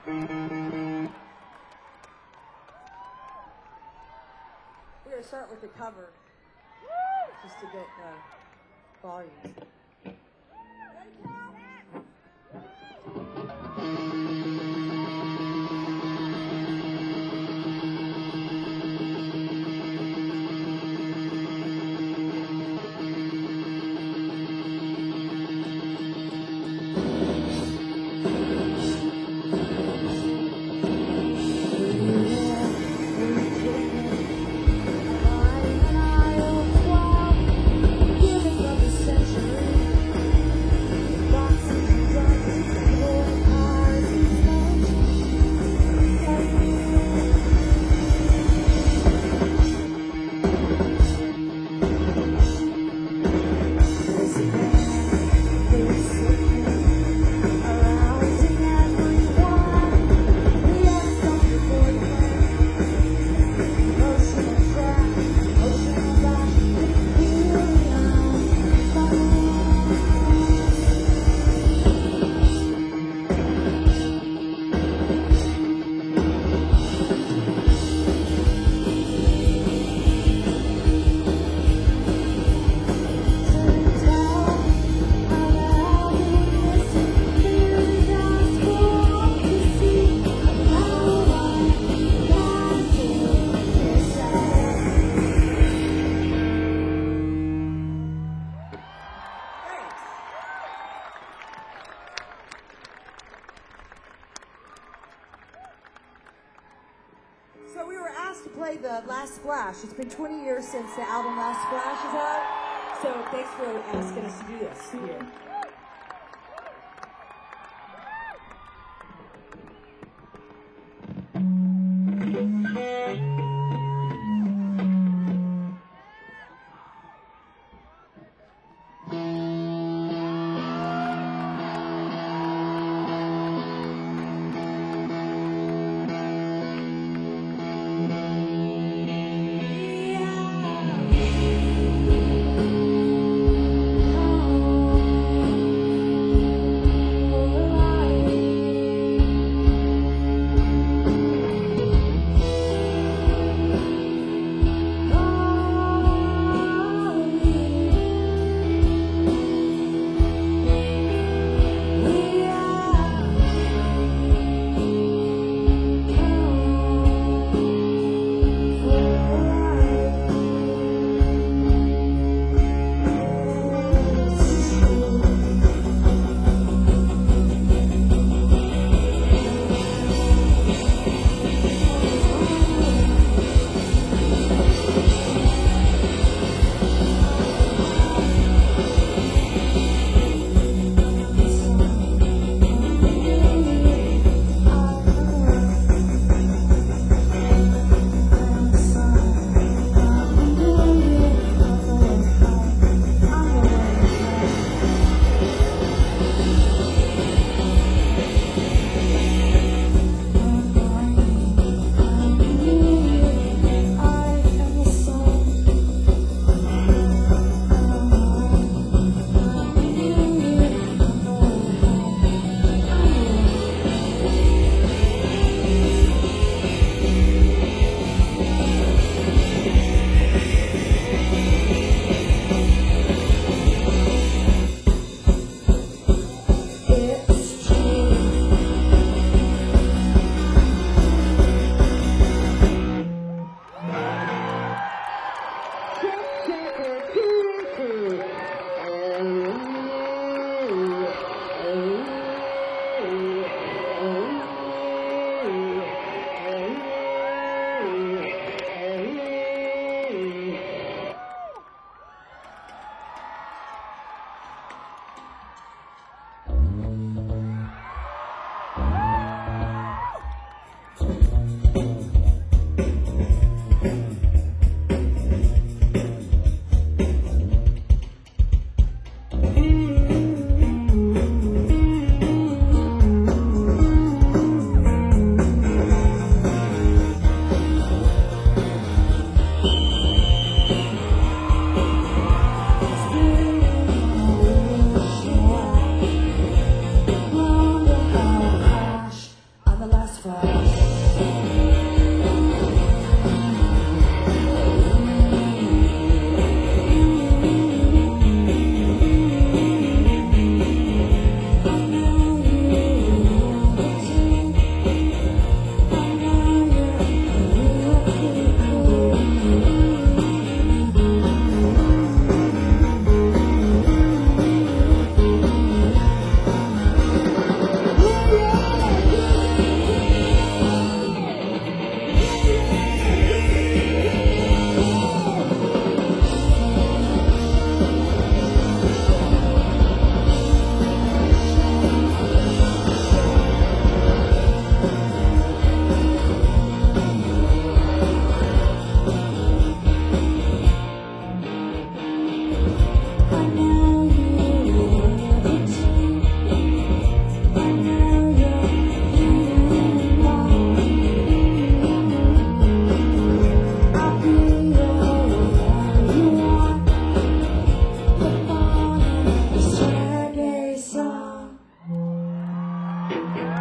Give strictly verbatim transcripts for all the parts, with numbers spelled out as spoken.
We're going to start with the cover, just to get the volume. So we were asked to play the Last Splash. It's been twenty years since the album Last Splash is out. So thanks for asking us to do this here.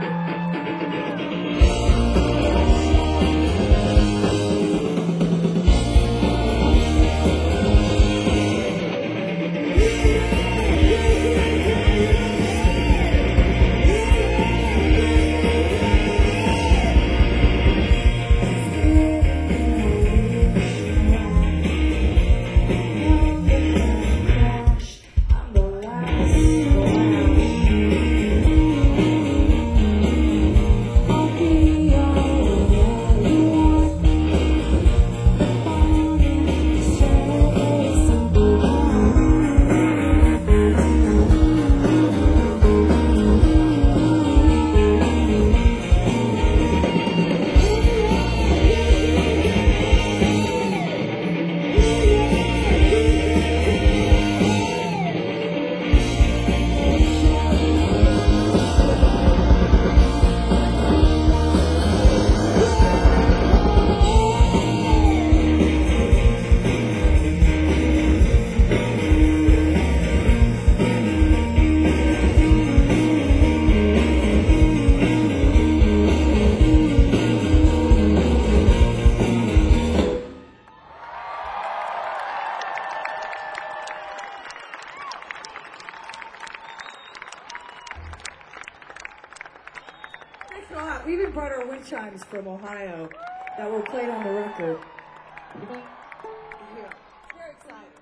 Thanks a lot. We even brought our wind chimes from Ohio that were played on the record. Yeah. Very excited.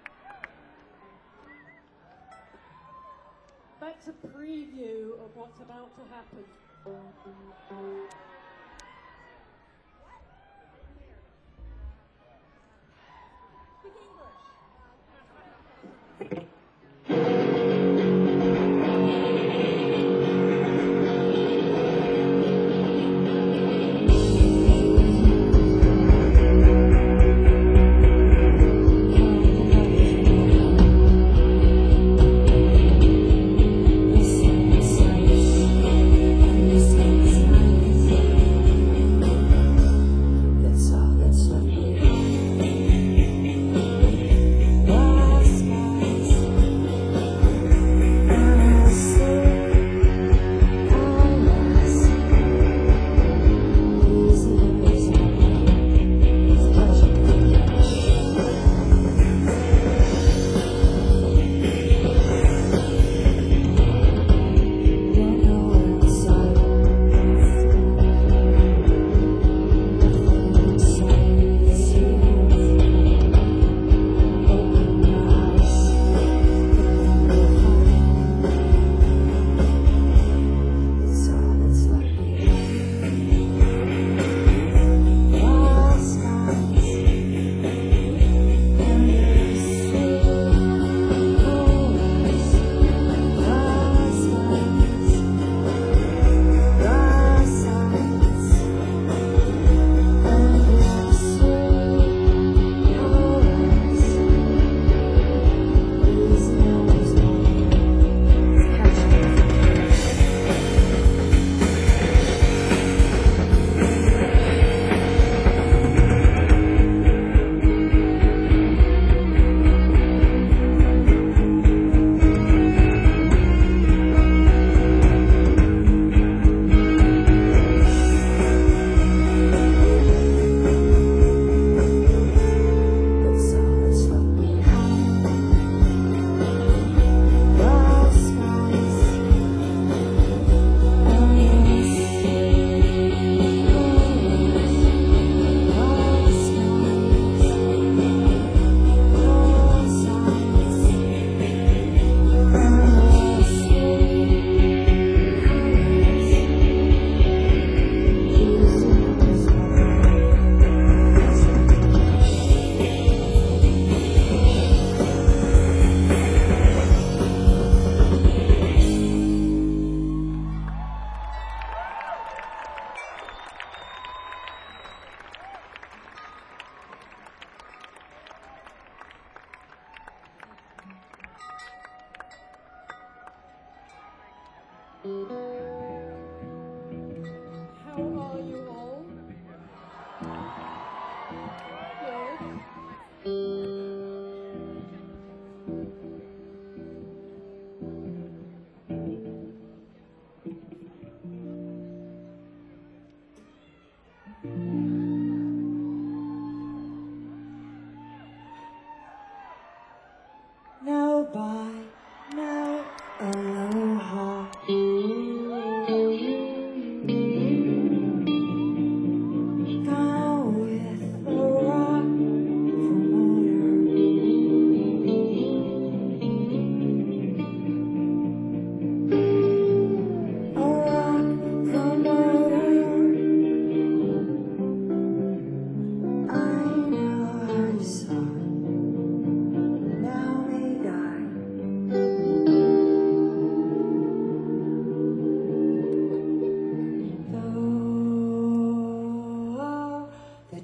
That's a preview of what's about to happen. Speak English. This is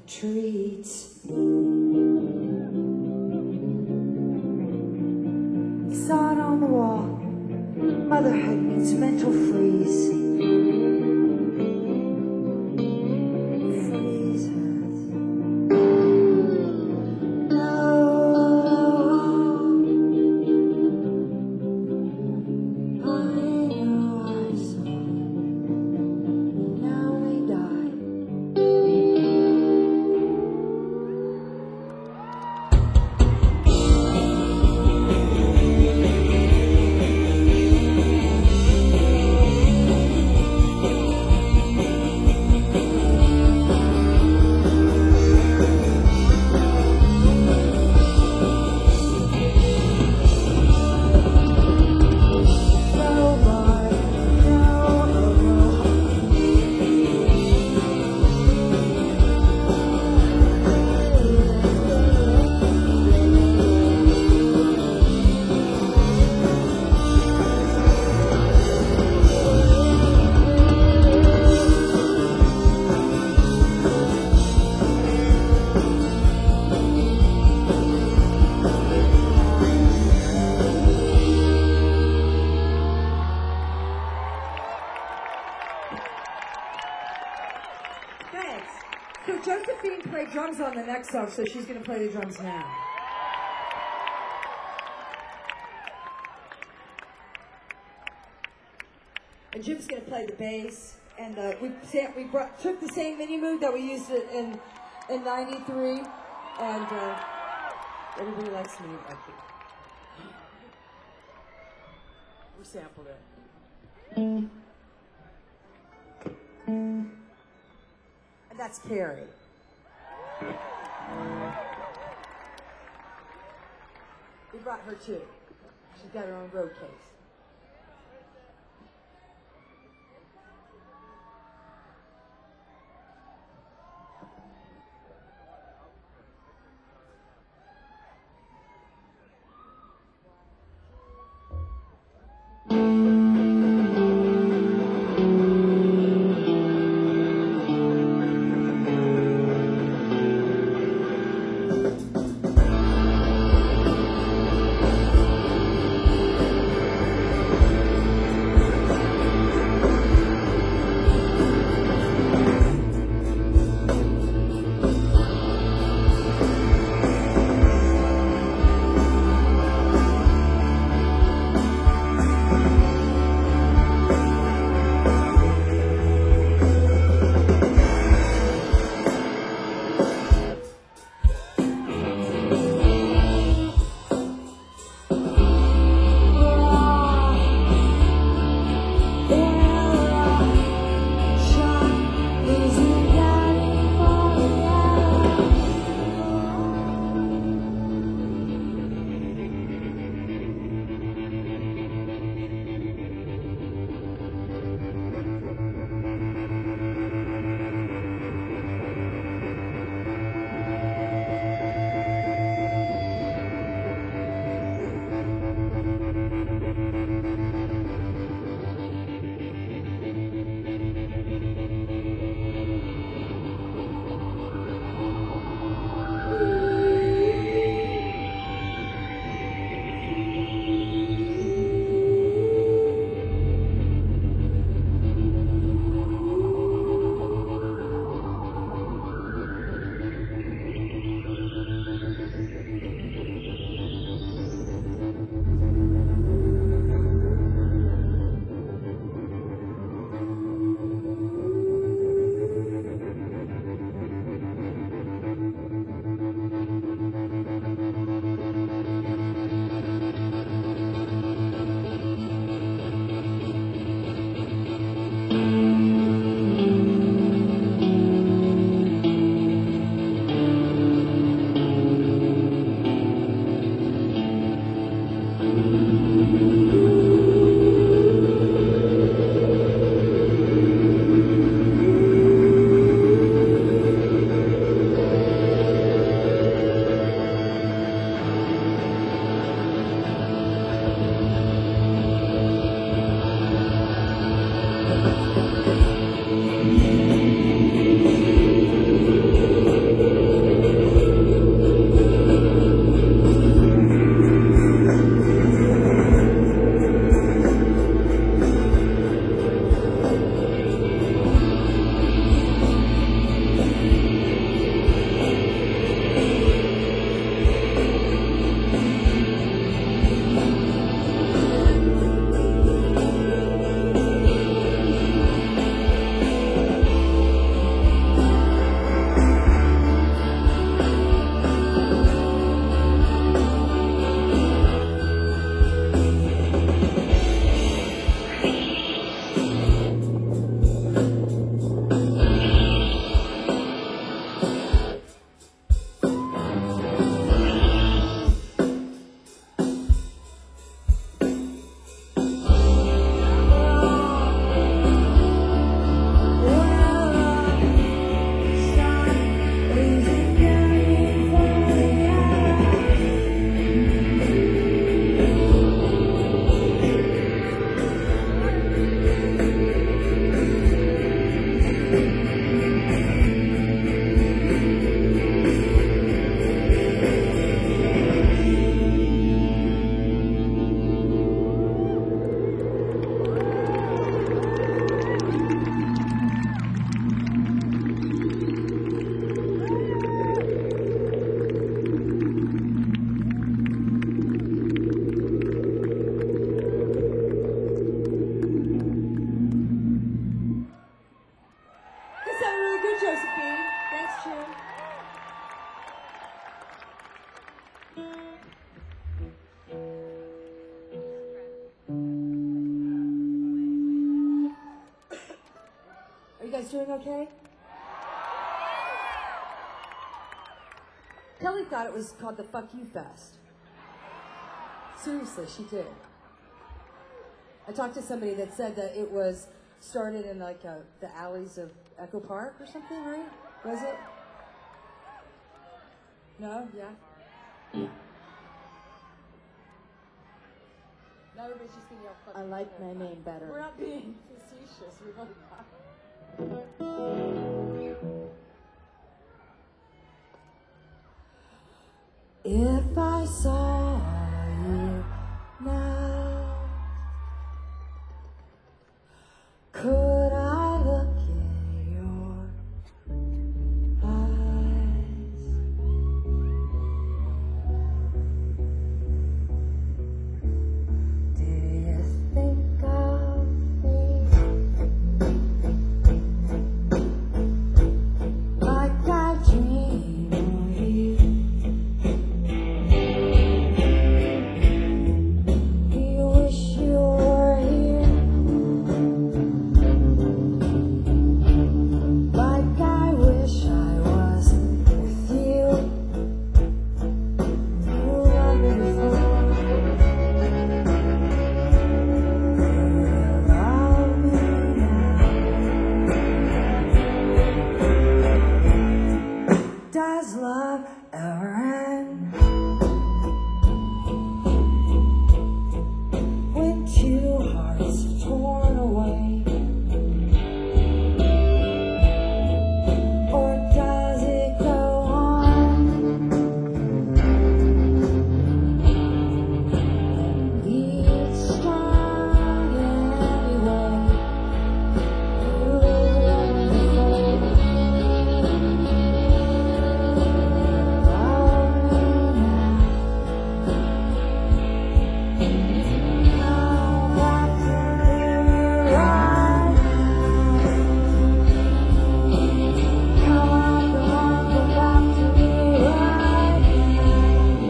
treats. Sign on the wall, motherhood means mental freeze. Freeze hurts. No. I know I saw. Now we die. Thanks. So Josephine played drums on the next song, so she's going to play the drums now. And Jim's going to play the bass. And uh, we we brought, took the same mini moog that we used in in ninety-three, and uh, everybody likes me. I think we sampled it. And that's Carrie. We brought her too. She's got her own road case. you. Are you guys doing okay? Kelly thought it was called the Fuck You Fest. Seriously, she did. I talked to somebody that said that it was started in like a, the alleys of Echo Park or something, right? Was it? No? Yeah? Now everybody's just gonna yell fuck I you. like my name better. We're not being facetious. We really are. If I saw you now, could I look in your eyes? Do you think of me like I dream of you? Do you wish you were here? Like I wish I was with you. You love me before. You love me now. Does love ever end? When two hearts are torn away? Or does it go on? Be it strong anyway. You love me now. Come back to me right. Come on, come on, come back to me right.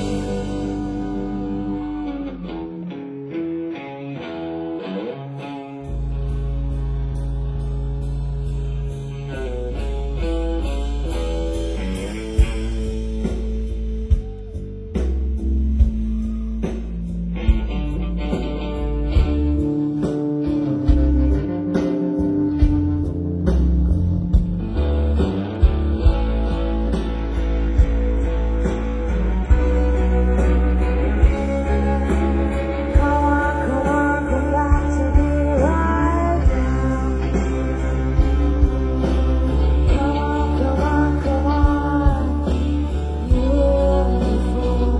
Come on, come on, come back to me right now. Come on, come on, come on. Beautiful.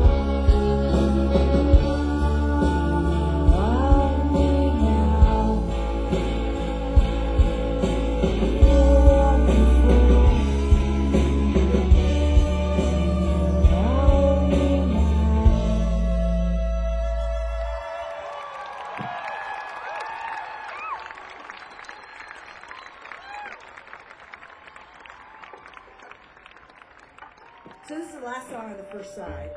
Love me now. Beautiful. Love me now. So this is the last song on the first side.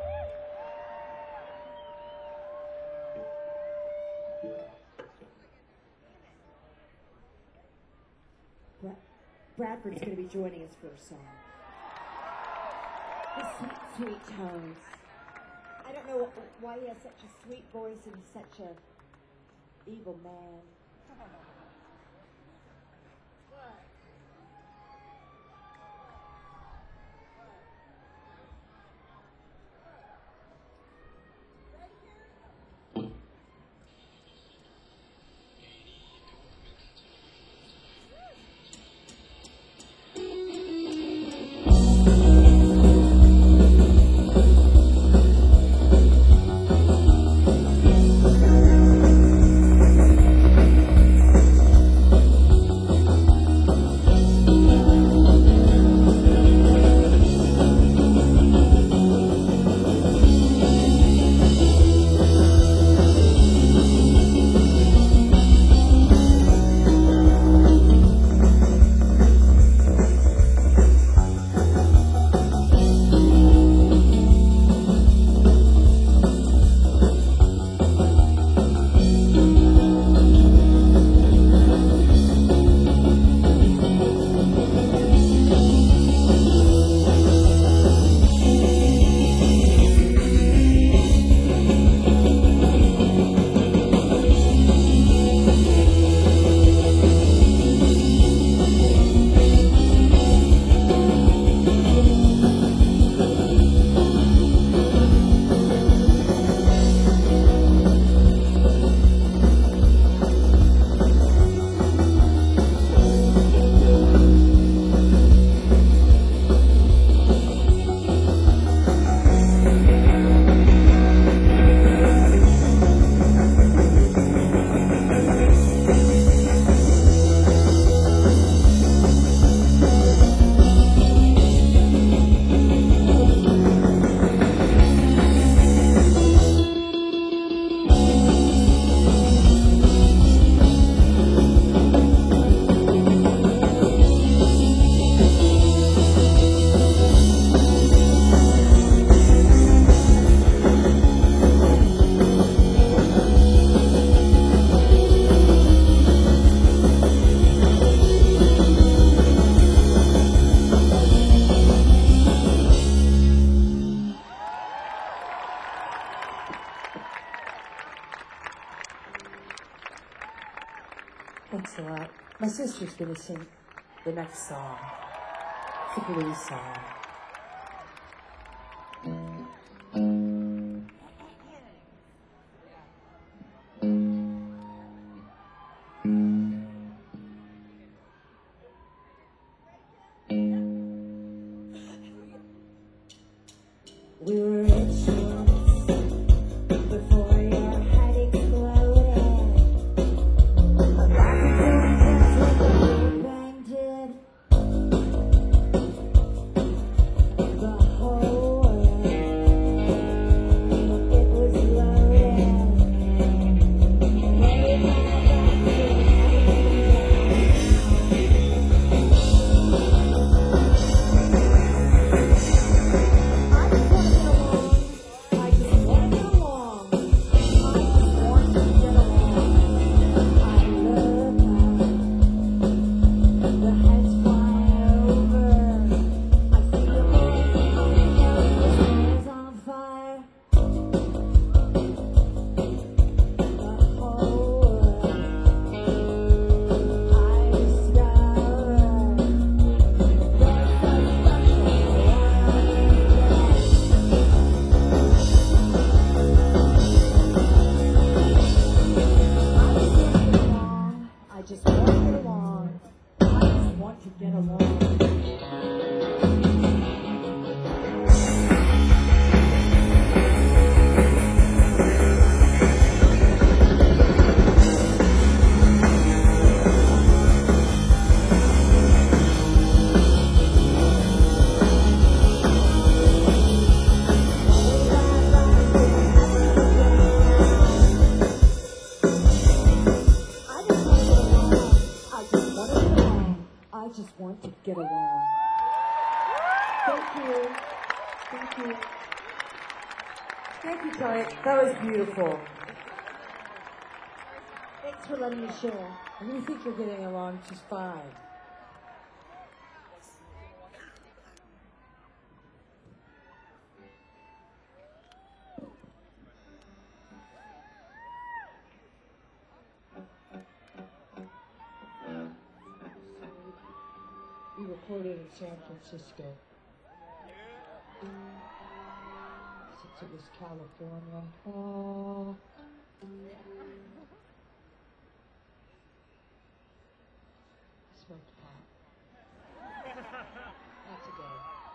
Bra- Bradford's going to be joining us for a song. His sweet, sweet tones. I don't know why he has such a sweet voice and he's such a evil man. Teresa's going to sing the next song. It's a blues song. We were rich before your head exploded. Like a doing just what the Big Bang did. The whole world, it was loaded. Way back I just want to get along. I just want to get along. I love how the heads fly over. I feel like the hair is on fire. The whole world I discover. There's so I just want to get along. I just want to get along. I just want to get along. I just want to get along. Thank you. Thank you. Thank you, Tony. That was beautiful. Thanks for letting me share. I really think you're getting along just fine. We recorded in San Francisco. Since it was California. Oh. I smoked pot. Not today.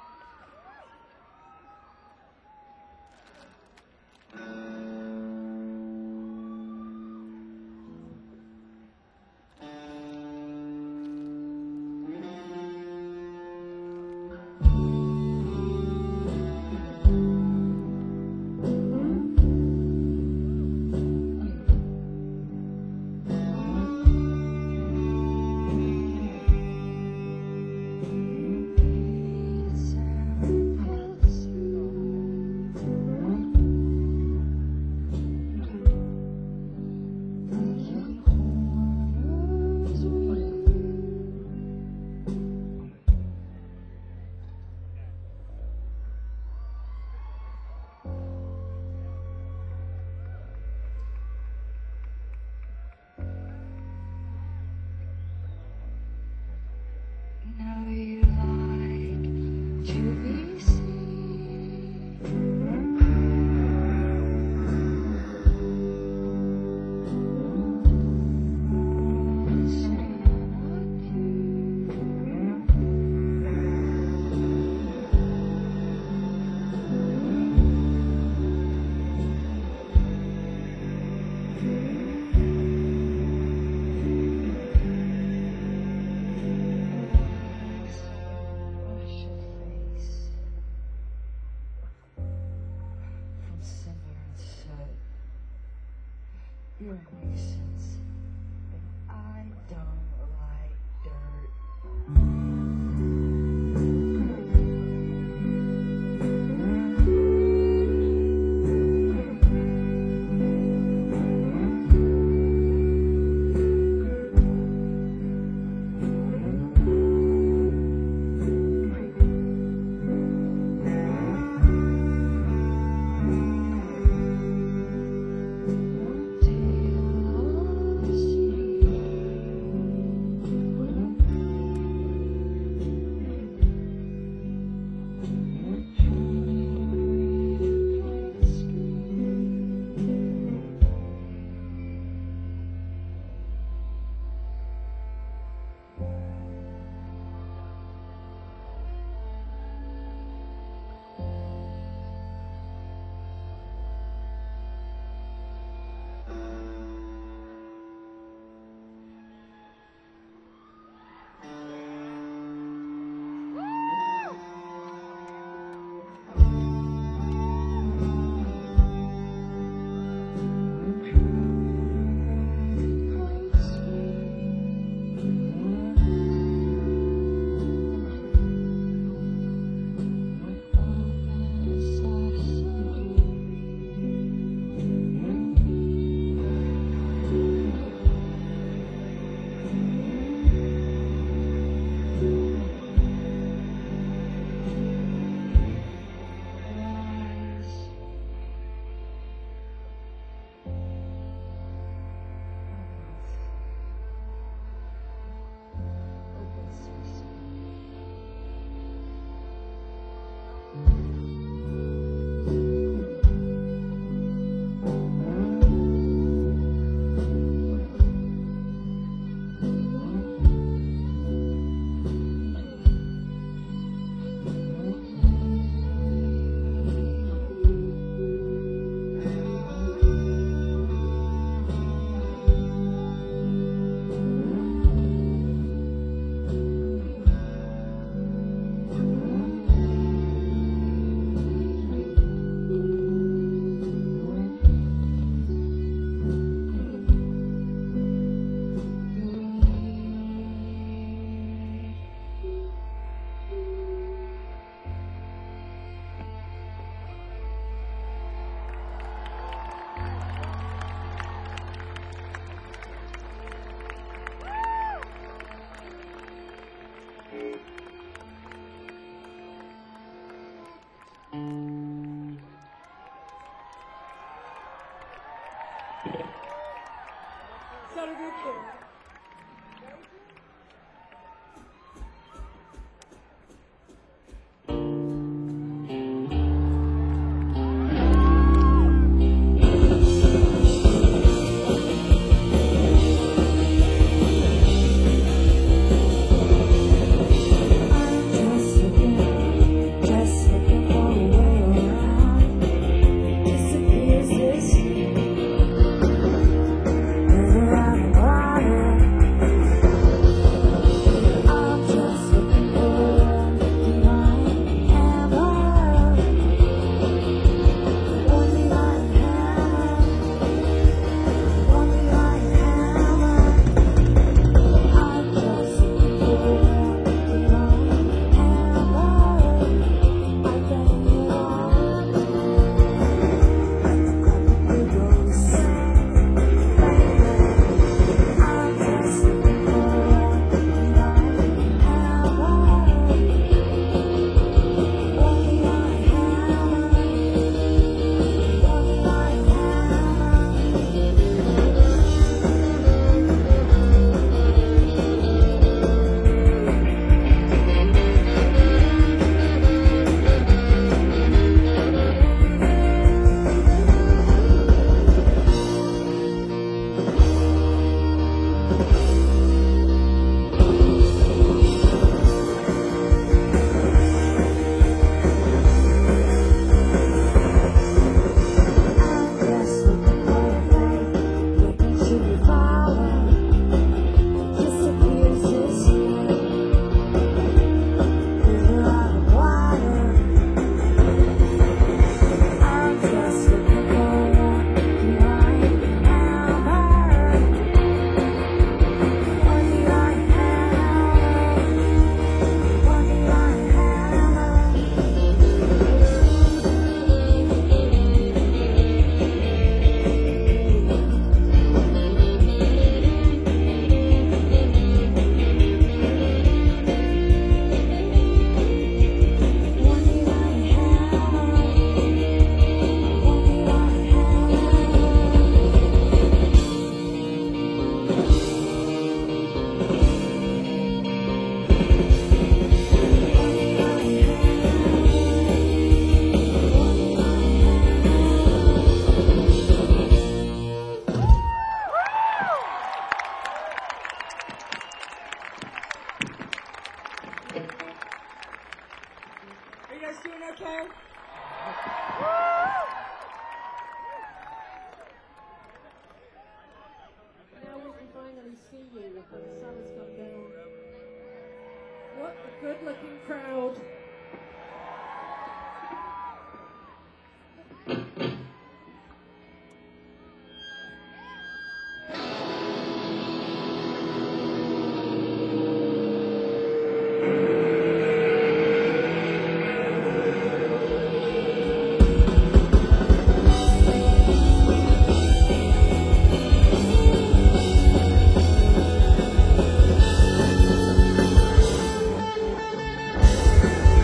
Know you like to be seen. Wash your face from cinder and soot. You're a nuisance, and I don't like dirt. Do you you. Just looking, just looking for a way around. Disappears this year. River out of water. I'm just looking for one divine hammer. One divine hammer. One divine hammer. I'm just looking for one divine hammer. I bang it on. Like a big old sand. Bang, bang. I'm just looking for one divine hammer. One divine hammer. One divine hammer. I'm just looking for a flame, looking to devour. Disappears this year. River out of water. I'm just looking for one divine hammer. One divine hammer. One divine hammer. One divine hammer. One divine Are you guys doing okay? Now we can finally see you before the sun has gone down. What a good-looking crowd. hammer.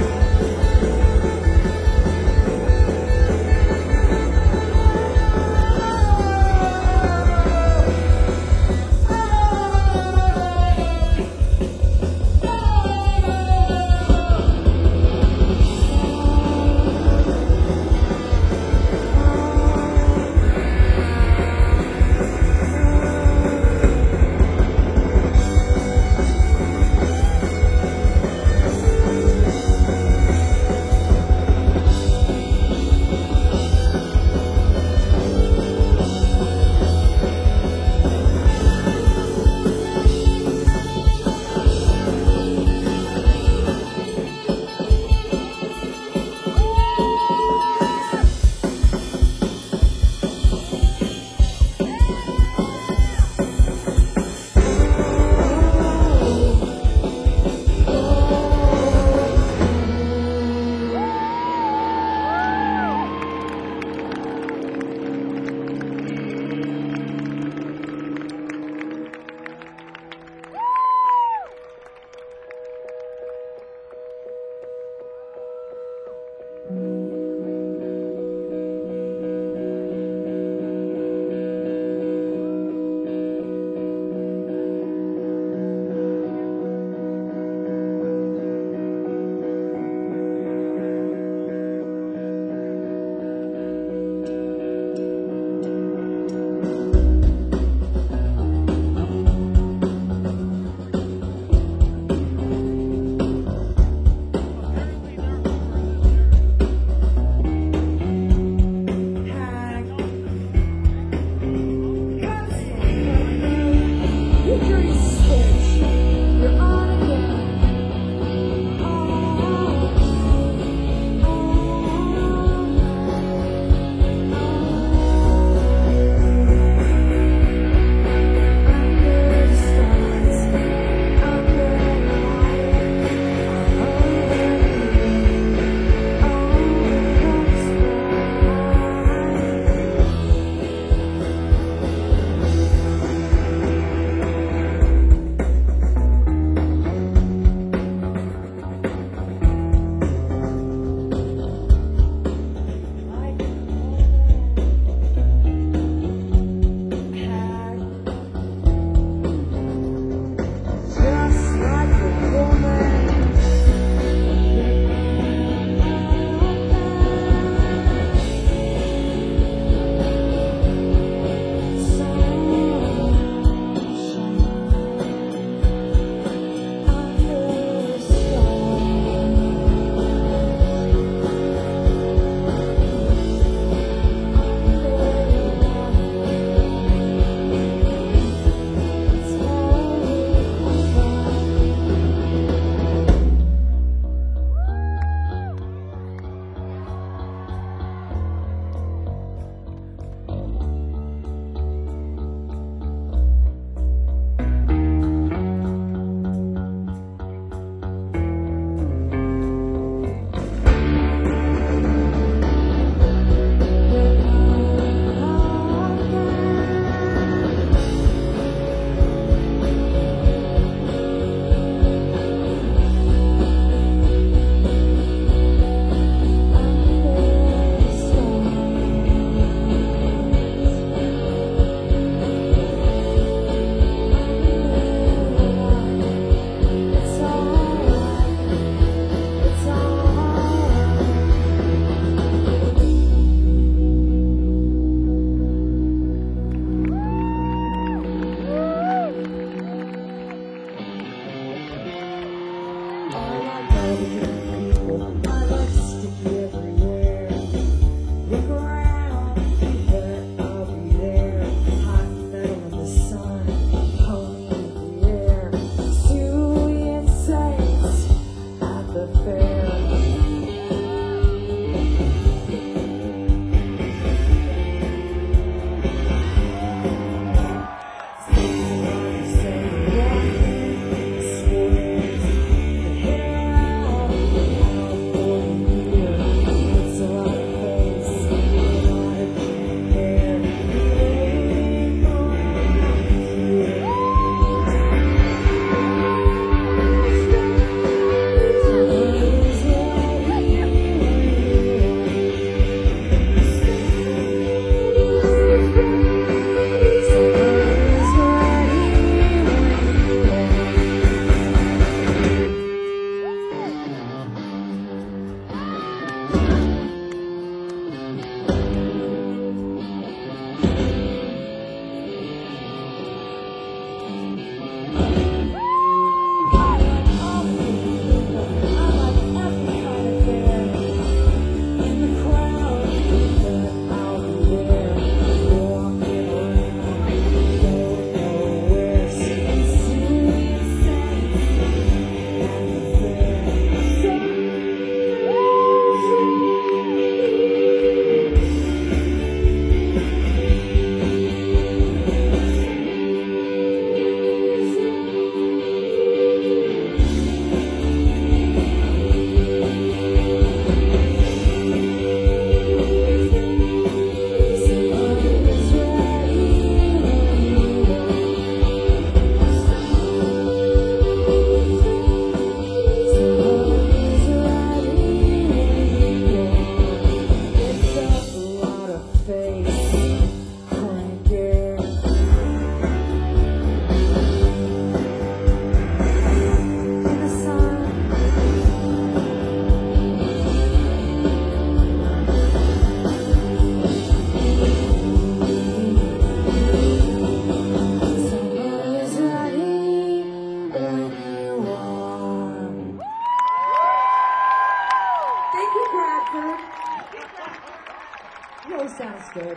Sounds good.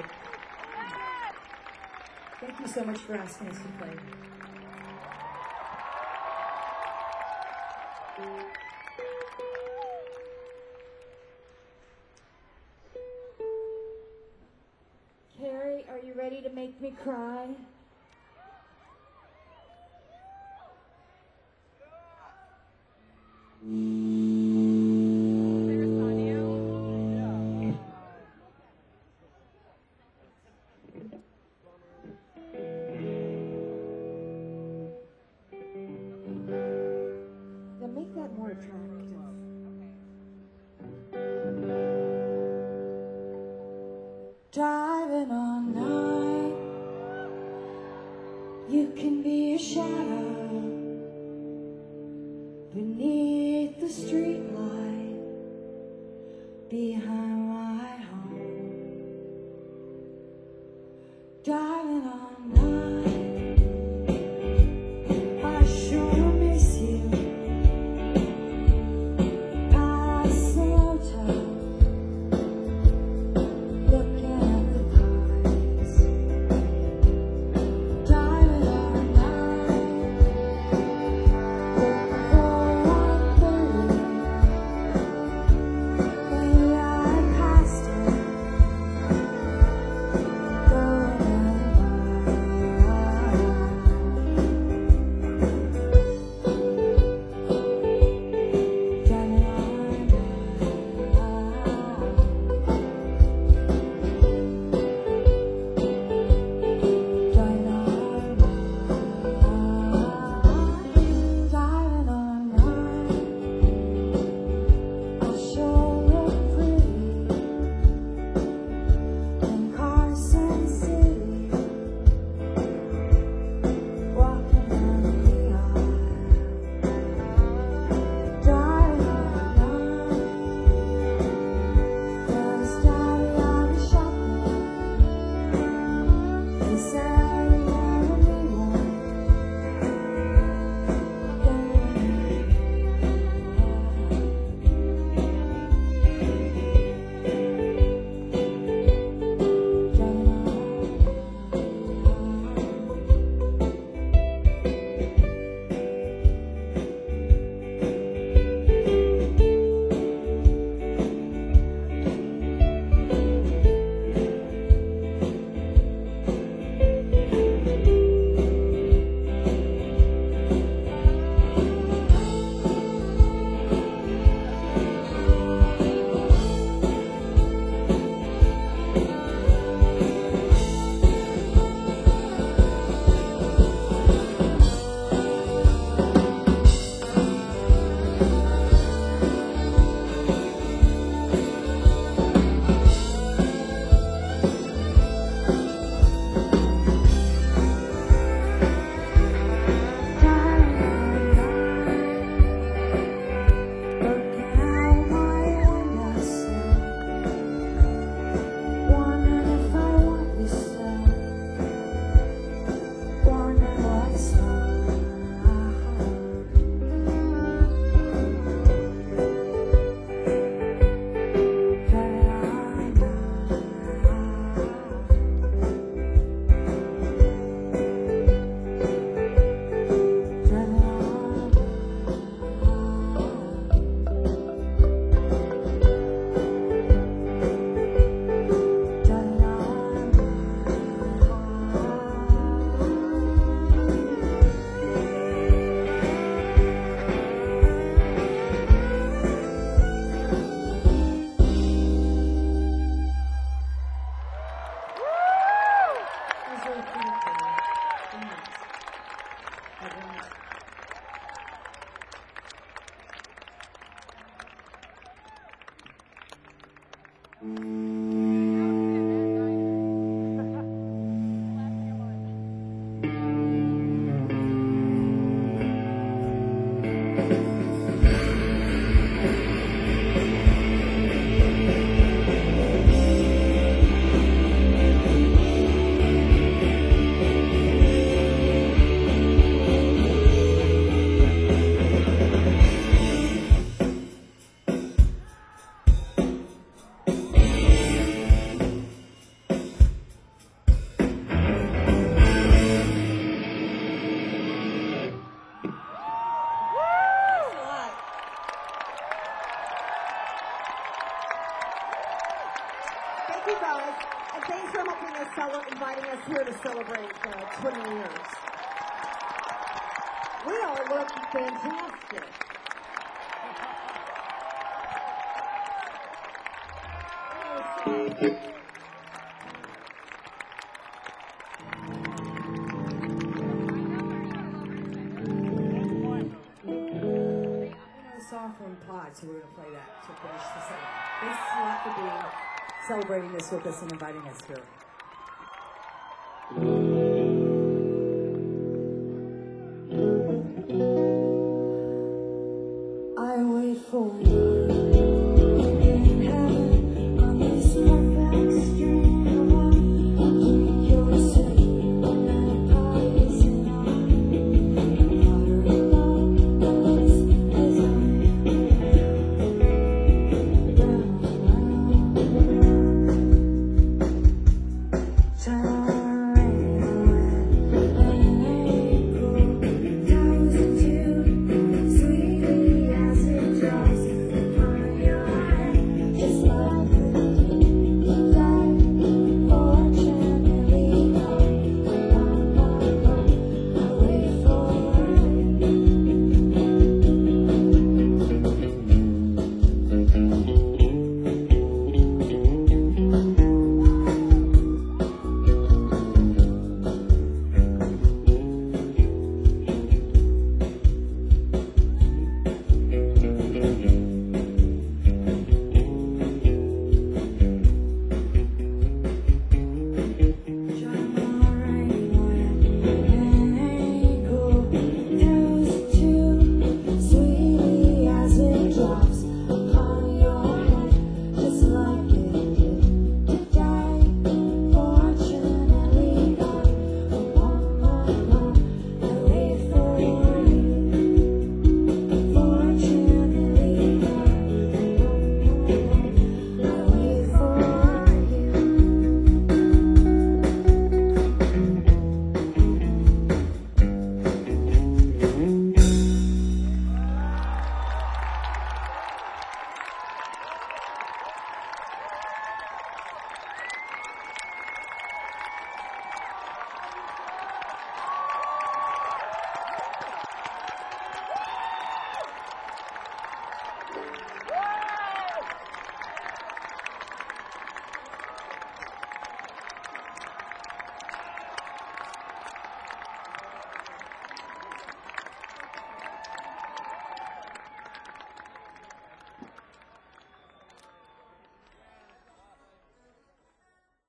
Thank you so much for asking us to play. Carrie, are you ready to make me cry? Make that more attractive. Driving all night, you can be a shadow beneath the streetlight behind my home. Driving all night, I sure miss you. Looking out my windowsill, wondering if I want this still, wondering what's on my heart. It was really beautiful. Very nice. Very nice. Thanks a lot. Thank you guys, and thanks for helping us cele- inviting us here to celebrate uh, twenty years. We all look fantastic. You know a song from Pod, so we're going to play that to finish the set. Thanks a lot for being celebrating this with us and inviting us here. I wait for you.